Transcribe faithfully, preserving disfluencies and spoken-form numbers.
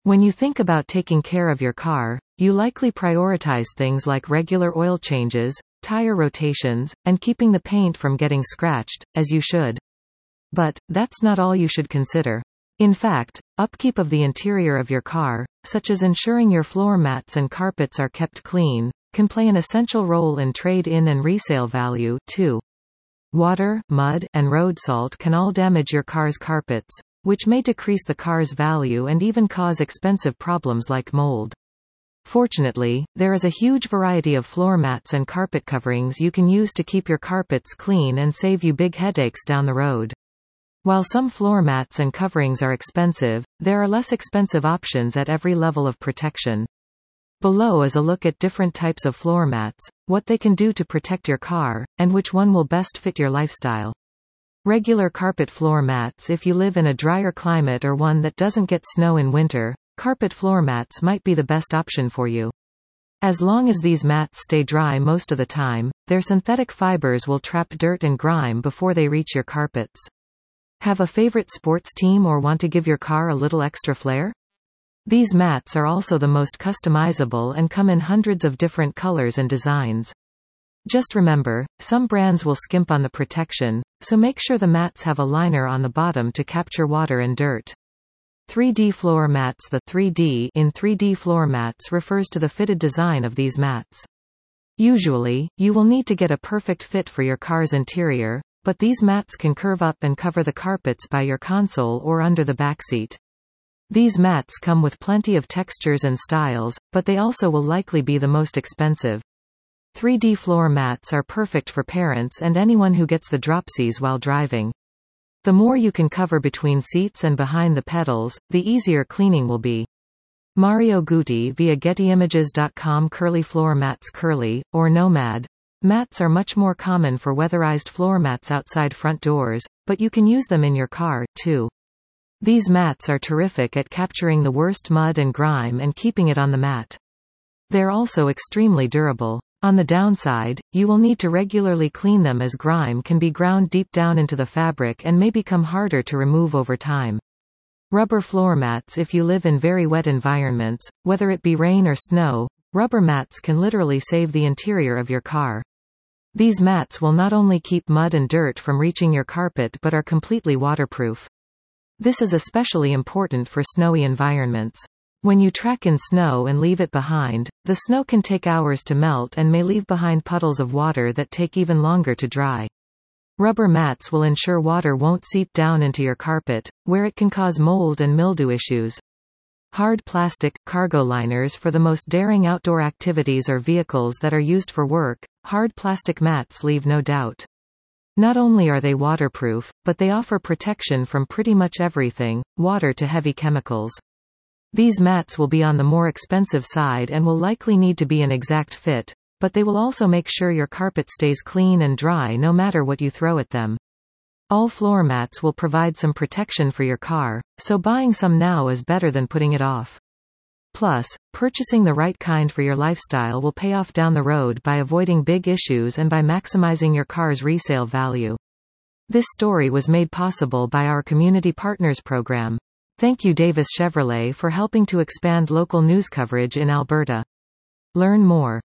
When you think about taking care of your car, you likely prioritize things like regular oil changes, tire rotations, and keeping the paint from getting scratched, as you should. But that's not all you should consider. In fact, upkeep of the interior of your car, such as ensuring your floor mats and carpets are kept clean, can play an essential role in trade-in and resale value, too. Water, mud, and road salt can all damage your car's carpets, which may decrease the car's value and even cause expensive problems like mold. Fortunately, there is a huge variety of floor mats and carpet coverings you can use to keep your carpets clean and save you big headaches down the road. While some floor mats and coverings are expensive, there are less expensive options at every level of protection. Below is a look at different types of floor mats, what they can do to protect your car, and which one will best fit your lifestyle. Regular carpet floor mats. If you live in a drier climate or one that doesn't get snow in winter, carpet floor mats might be the best option for you. As long as these mats stay dry most of the time, their synthetic fibers will trap dirt and grime before they reach your carpets. Have a favorite sports team or want to give your car a little extra flair? These mats are also the most customizable and come in hundreds of different colors and designs. Just remember, some brands will skimp on the protection, so make sure the mats have a liner on the bottom to capture water and dirt. three D floor mats. The three D in three D floor mats refers to the fitted design of these mats. Usually, you will need to get a perfect fit for your car's interior, but these mats can curve up and cover the carpets by your console or under the backseat. These mats come with plenty of textures and styles, but they also will likely be the most expensive. three D floor mats are perfect for parents and anyone who gets the dropsies while driving. The more you can cover between seats and behind the pedals, the easier cleaning will be. Mario Guti via Getty Images dot com. Curly floor mats. Curly, or Nomad mats are much more common for weatherized floor mats outside front doors, but you can use them in your car, too. These mats are terrific at capturing the worst mud and grime and keeping it on the mat. They're also extremely durable. On the downside, you will need to regularly clean them as grime can be ground deep down into the fabric and may become harder to remove over time. Rubber floor mats. If you live in very wet environments, whether it be rain or snow, rubber mats can literally save the interior of your car. These mats will not only keep mud and dirt from reaching your carpet but are completely waterproof. This is especially important for snowy environments. When you track in snow and leave it behind, the snow can take hours to melt and may leave behind puddles of water that take even longer to dry. Rubber mats will ensure water won't seep down into your carpet, where it can cause mold and mildew issues. Hard plastic cargo liners. For the most daring outdoor activities or vehicles that are used for work, hard plastic mats leave no doubt. Not only are they waterproof, but they offer protection from pretty much everything, water to heavy chemicals. These mats will be on the more expensive side and will likely need to be an exact fit, but they will also make sure your carpet stays clean and dry no matter what you throw at them. All floor mats will provide some protection for your car, so buying some now is better than putting it off. Plus, purchasing the right kind for your lifestyle will pay off down the road by avoiding big issues and by maximizing your car's resale value. This story was made possible by our Community Partners program. Thank you Davis Chevrolet for helping to expand local news coverage in Alberta. Learn more